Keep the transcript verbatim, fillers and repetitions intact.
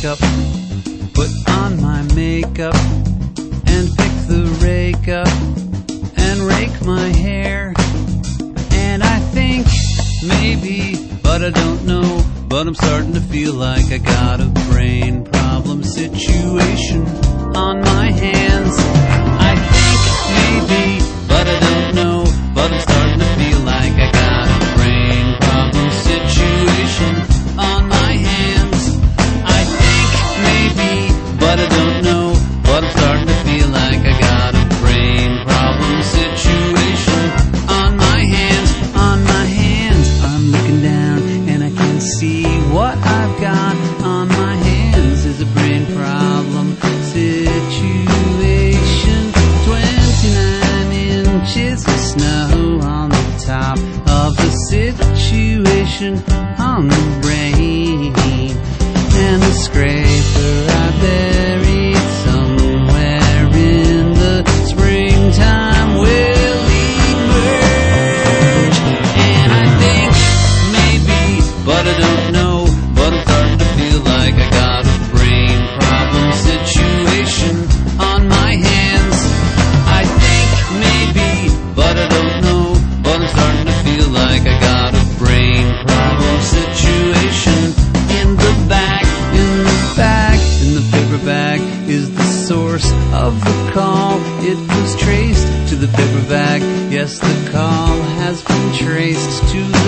wake up, put on my makeup, and pick the rake up, and rake my hair. And I think maybe, but I don't know, but I'm starting to feel like I got a brain problem situation on my hands. I think maybe, but I don't know, but I'm starting to feel like I got a brain problem situation on my hands. I think maybe, but I don't know, but I'm starting to feel like I got a brain problem situation on my hands, on my hands. I'm looking down and I can see what I've got on my hands is a brain problem situation. Twenty-nine inches of snow on the top of the situation on the brain, and the scraper I buried somewhere in the springtime will emerge. And I think maybe, but I don't know, but I'm starting to feel like I got a brain problem situation on my hands. I think maybe, but I don't know, but I'm starting to feel like I got a brain problem situation. In the bag, in the bag, in the paper bag is the source of the call. It was traced to the paper bag. Yes, the call has been traced to the